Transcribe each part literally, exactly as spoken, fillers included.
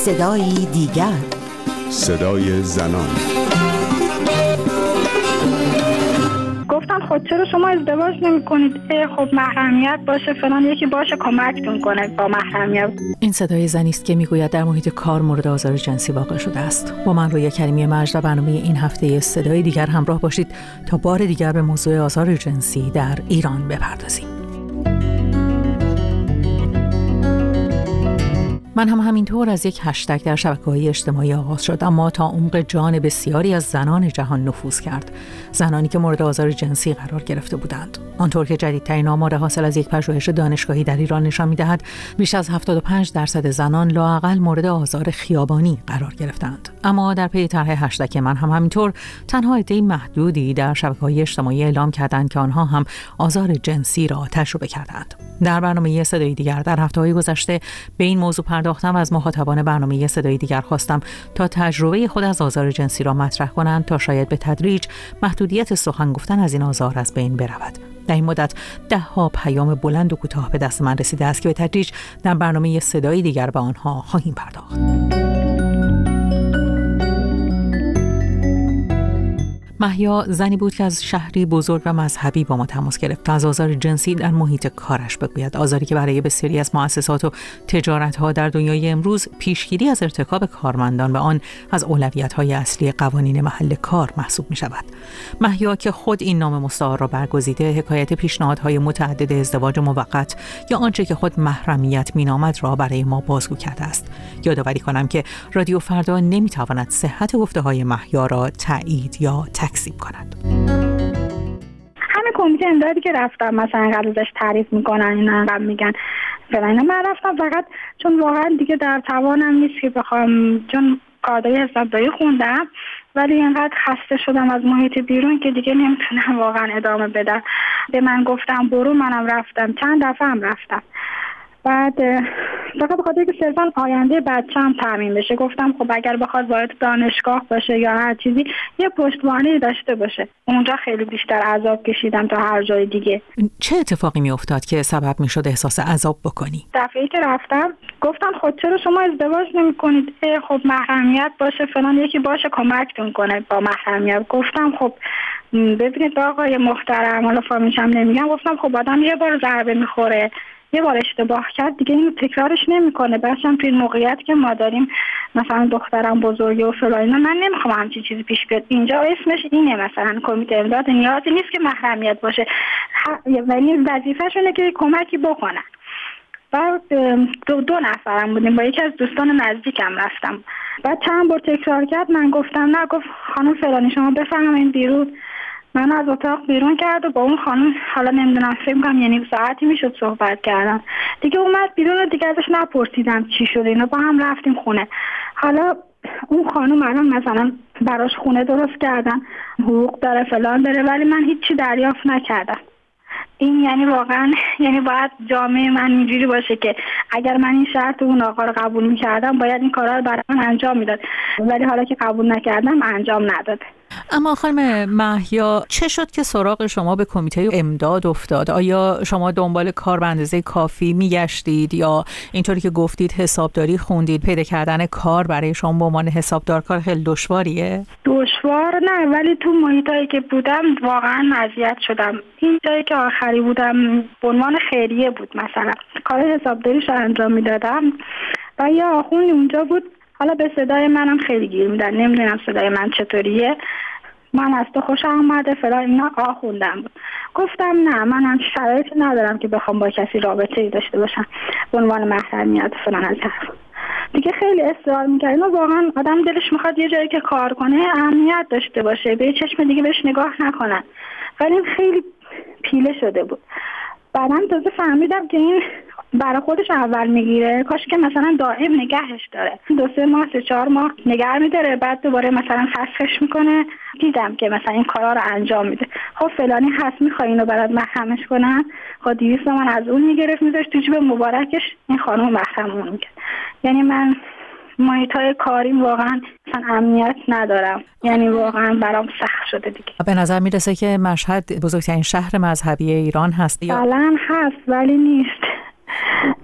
صدایی دیگر، صدای زنان. گفتم خود چرا شما ازدواج نمی کنید؟ خب محرمیت باشه فلان، یکی باشه کمکتون کنه با محرمیت. این صدای زنی است که میگوید در محیط کار مورد آزار جنسی واقع شده است. با من رویا کریمی مجد در برنامه این هفته صدای دیگر همراه باشید تا بار دیگر به موضوع آزار جنسی در ایران بپردازیم. من هم همینطور از یک هشتگ در شبکه‌های اجتماعی آغاز شد، اما تا عمق جان بسیاری از زنان جهان نفوذ کرد. زنانی که مورد آزار جنسی قرار گرفته بودند. آنطور که جدیدترین آمار حاصل از یک پژوهش دانشگاهی در ایران نشان می‌دهد، بیش از هفتاد و پنج درصد زنان لااقل مورد آزار خیابانی قرار گرفتند. اما در پی طرح هشتگ من هم همینطور تنها عده محدودی در شبکه‌های اجتماعی اعلام کردند که آنها هم آزار جنسی را تجربه کردند. در برنامه صدای دیگر در هفته‌های گذشته به این موضوع پرداختم و از مخاطبان برنامه صدای دیگر خواستم تا تجربه خود از آزار جنسی را مطرح کنند تا شاید به تدریج محدودیت سخن گفتن از این آزار از بین برود. در این مدت ده ها پیام بلند و کوتاه به دست من رسیده است که به تدریج در برنامه صدای دیگر به آنها خواهیم پرداخت. مهیا زنی بود که از شهری بزرگ و مذهبی با ما تماس گرفت تا از آزار جنسی در محیط کارش بگوید، آزاری که برای بسیاری از مؤسسات و تجارت‌ها در دنیای امروز پیشگیری از ارتکاب کارمندان به آن از اولویت‌های اصلی قوانین محل کار محسوب می‌شود. مهیا که خود این نام مستعار را برگزیده، حکایت پیشنهادهای متعدد ازدواج موقت یا آنچه که خود محرمیت می‌نامد را برای ما بازگو کرده است. یادآوری کنم که رادیو فردا نمی‌تواند صحت گفته‌های مهیا را تایید یا تکذیب کند. همین کمیته امدادی که رفتم مثلا قبل ازش تعریف میکنن، اینا قبل میگن فلان، من رفتم فقط چون واقعا دیگه در توانم نیست که بخوام، چون کادای حسابداری خوندم ولی اینقدر خسته شدم از محیط بیرون که دیگه نمیتونم واقعا ادامه بدم. به من گفتم برو، منم رفتم، چند دفعه هم رفتم. بعد فقط بخاطر که صرفا آینده بچه‌م تامین بشه گفتم خب اگر بخواد وارد دانشگاه باشه یا هر چیزی یه پشتوانه‌ای داشته باشه. اونجا خیلی بیشتر عذاب کشیدم تا هر جای دیگه. چه اتفاقی می افتاد که سبب می شد احساس عذاب بکنی؟ دفعه‌ای که رفتم گفتن خود چرا شما ازدواج نمی کنید؟ خب محرمیت باشه فلان، یکی باشه کمکتون کنه با محرمیت. گفتم خب ببینید آقای محترم، حالا فامیلشم نمیگم، گفتم خب آدم یه بار ضربه میخوره، یه بار اشتباه کرد دیگه اینو تکرارش نمیکنه. بچه‌م توی موقعیت که ما داریم، مثلا دخترم بزرگه و فلان، من نمیخوام همچین چیزی پیش بیاد. اینجا اسمش اینه، مثلا کمیته امداد نیازی نیست که محرمیت باشه، ولی وظیفه‌شونه که کمکی بکنن. بعد دو, دو نفرم بودیم، با یکی از دوستان نزدیکم رفتم. بعد چند بار تکرار کرد، من گفتم نه، گفت خانم فلانی شما بفرمایید بیرون. من از اتاق بیرون کرد و با اون خانم حالا نمیدونم فکر می‌کنم یعنی ساعتی میشد صحبت کردم. دیگه اومد بیرون و دیگه ازش نپرسیدم چی شده، اینا با هم رفتیم خونه. حالا اون خانم الان مثلا براش خونه درست کردن، حقوق داره فلان داره، ولی من هیچی دریافت نکردم. این یعنی واقعا یعنی باید جامعه من اینجوری باشه که اگر من این شرط اون آقا رو قبول می‌کردم باید این کارا رو برای من انجام میداد، ولی حالا که قبول نکردم انجام نداده. اما خانم مهیا چه شد که سراغ شما به کمیته امداد افتاد؟ آیا شما دنبال کار به اندازه کافی میگشتید یا اینطوری که گفتید حسابداری خوندید، پیدا کردن کار برای شما به عنوان حسابدار کار خیلی دشواریه؟ دشوار نه، ولی تو محیطایی که بودم واقعا اذیت شدم. این جایی که آخری بودم به عنوان خیریه بود، مثلا کار حسابداریش انجام میدادم و یه آخوندی اونجا بود، حالا به صدای منم خیلی گیر میدن، نمیدونم صدای من چطوریه، من از تو خوشم اومده فلان، اینا آخوندم بود. گفتم نه، من شرایطی ندارم که بخوام با کسی رابطه‌ای داشته باشم به عنوان محرمیت فلان از حرف. دیگه خیلی اصرار می‌کرد. واقعا آدم دلش میخواد یه جایی که کار کنه اهمیت داشته باشه، به چشم دیگه بهش نگاه نکنن، ولی خیلی پیله شده بود. بعدم تازه فهمیدم که این برای خودش اول میگیره، کاش که مثلا دائم نگهش داره، دو سه ماه سه چهار ماه نگه میداره، بعد دوباره مثلا فسخش میکنه. دیدم که مثلا این کارا رو انجام میده. خب فلانی هست میخوای اینو برات محرمش کنن، خب دویست من از اون میگرفت میذاشت تو جیب مبارکش، این خانم محرمون میکرد. یعنی من محیطای کاریم واقعا مثلا امنیت ندارم، یعنی واقعا برام سخت شده دیگه. به نظر میرسه که مشهد بزرگترین شهر مذهبی ایران هست. فعلا هست ولی نیست. چون من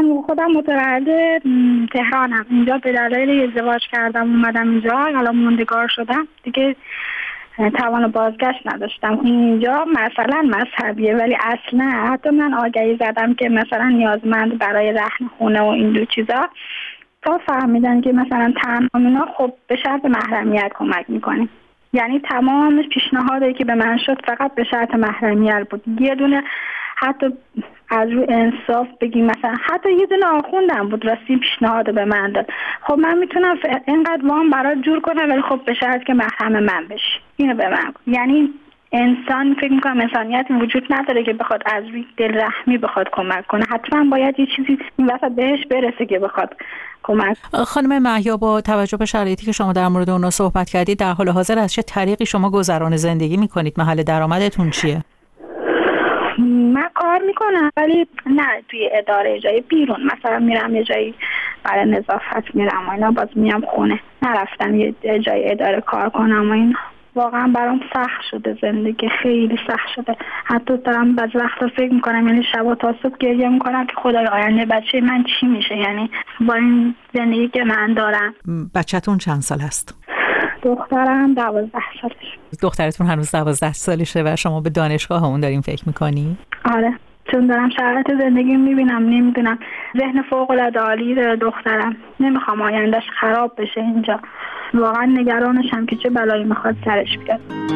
من خودم متولد تهرانم. اینجا به دلیل ازدواج کردم اومدم اینجا، الان موندگار شدم دیگه، توان بازگشت نداشتم. اینجا مثلا مذهبیه ولی اصلا حتی من آگهی زدم که مثلا نیازمند برای رهن خونه و این دو چیزا، تا فهمیدن که مثلا تمام اینا خب به شرط محرمیت کمک میکنیم. یعنی تمامش پیشنهادی که به من شد فقط به شرط محرمیت بود. یه دونه حتی از روی انصاف بگیم مثلا حتی یه دونه آخوندم بود راستی پیشنهاد به من داد، خب من میتونم اینقدر وام برات جور کنم ولی خب به شرط که محرم من بشی. اینو به من، یعنی انسان فکر میکنم انسانیت وجود نداره که بخواد از روی دل رحمی بخواد کمک کنه، حتما باید یه چیزی این وسط بهش برسه که بخواد کمک. خانم مهیا، با توجه به شرایطی که شما در مورد اونا صحبت کردید، در حال حاضر از چه طریقی شما گذران زندگی میکنید؟ محل درآمدتون چیه؟ من کار میکنم ولی نه توی اداره جایی، بیرون مثلا میرم یه جایی برای نظافت میرم و اینا، باز میام خونه. نرفتم یه جایی اداره کار کنم و اینا. واقعا برام سخت شده زندگی، خیلی سخت شده. حتی دارم بعضی وقتا فکر میکنم، یعنی شب تا صبح گریه میکنم که خدای آینده بچه من چی میشه، یعنی با این زندگی که من دارم. بچه‌تون چند سال است؟ دخترم دوازده سالش. دخترتون هنوز دوازده سالشه و شما به دانشگاه اون دارین فکر میکنی؟ آره، چون دارم شرایط زندگی میبینم، نمیدونم، ذهن فوق العاده عالی داره دخترم، نمیخوام آیندهش خراب بشه اینجا. واقعا نگرانشم که چه بلایی میخواد سرش بیاد.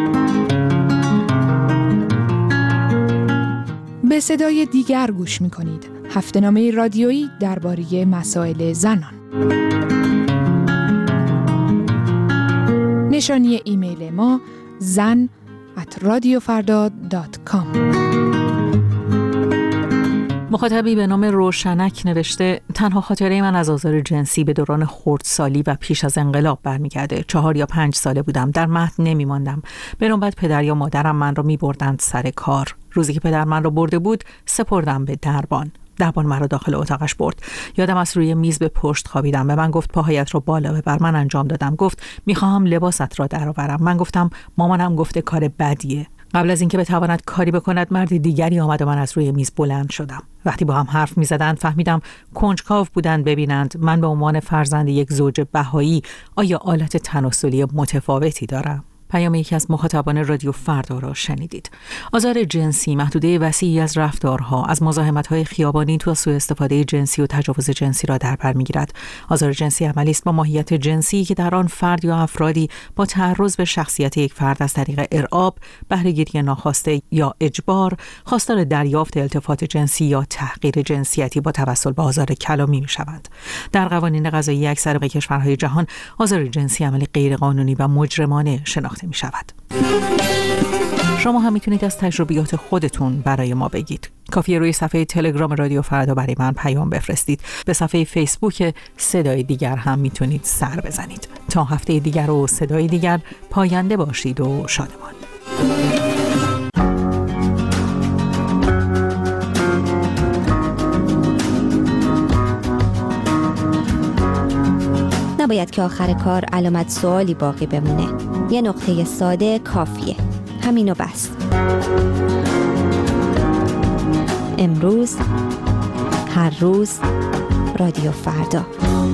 به صدای دیگر گوش میکنید. هفته‌نامه رادیویی درباره مسائل زنان. نشانی ایمیل ما زن ات رادیو فردا دات کام. مخاطبی به نام روشنک نوشته: تنها خاطره من از آزار جنسی به دوران خردسالی و پیش از انقلاب برمیگرده. چهار یا پنج ساله بودم، در مهد نمی ماندم. به نوبت پدر یا مادرم من را می بردند سر کار. روزی که پدر من را برده بود سپردم به دربان. دربان مرا داخل اتاقش برد. یادم از روی میز به پشت خوابیدم. به من گفت پاهایت رو بالا ببر. من انجام دادم. گفت میخواهم لباست را درآورم. من گفتم مامانم گفته کار بدیه. قبل از اینکه بتواند کاری بکند مرد دیگری آمد و من از روی میز بلند شدم. وقتی با هم حرف می‌زدند فهمیدم کنجکاو بودند ببینند من به عنوان فرزند یک زوج بهایی آیا آلت تناسلی متفاوتی دارم. پیام یکی از مخاطبان رادیو فردا را شنیدید. آزار جنسی محدوده وسیعی از رفتارها، از مزاحمت‌های خیابانی تا سوء استفاده جنسی و تجاوز جنسی را در بر می‌گیرد. آزار جنسی عملی است با ماهیت جنسی که در آن فرد یا افرادی با تعرض به شخصیت یک فرد از طریق ارعاب، بهره‌گیری ناخواسته یا اجبار، خواستار دریافت التفات جنسی یا تحقیر جنسیتی با توسل به آزار کلامی می‌شوند. در قوانین قضایی اکثر کشورهای جهان آزار جنسی عملی غیرقانونی و مجرمانه شناخته می شود. شما هم میتونید از تجربیات خودتون برای ما بگید. کافیه روی صفحه تلگرام رادیو فردا برای من پیام بفرستید. به صفحه فیسبوک صدای دیگر هم میتونید سر بزنید. تا هفته دیگر و صدای دیگر، پاینده باشید و شادمان. نباید که آخر کار علامت سوالی باقی بمونه. یه نقطه ساده کافیه. همینو بس. امروز، هر روز، رادیو فردا.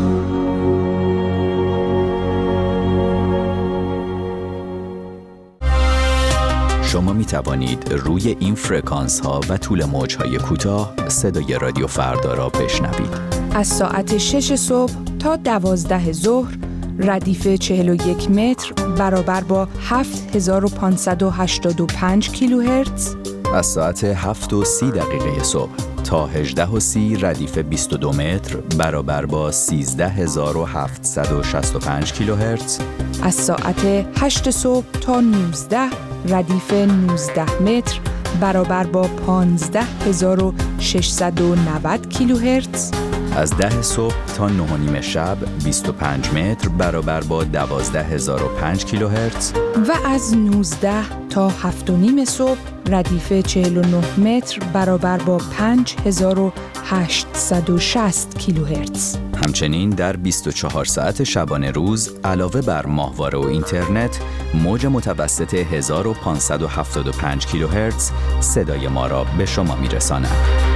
شما می توانید روی این فرکانس ها و طول موج های کوتاه صدای رادیو فردا را بشنوید. از ساعت شش صبح تا دوازده ظهر ردیف چهل و یک متر برابر با هفت هزار و پانصد و هشتاد و پنج کیلوهرتز. از ساعت هفت و سی دقیقه صبح تا هجده و سی ردیف بیست و دو متر برابر با سیزده هزار و هفتصد و شصت و پنج کیلوهرتز. از ساعت هشت صبح تا نوزده ردیف نوزده متر برابر با پانزده هزار و ششصد و نود کیلوهرتز. از ده صبح تا نه و نیم شب بیست و پنج متر برابر با دوازده هزار و پنج کیلوهرتز و از نوزده تا هفت و نیم صبح ردیف چهل و نه متر برابر با پنج هزار و هشتصد و شصت کیلوهرتز. همچنین در بیست و چهار ساعت شبانه روز علاوه بر ماهواره و اینترنت موج متوسط هزار و پانصد و هفتاد و پنج کیلوهرتز صدای ما را به شما میرساند.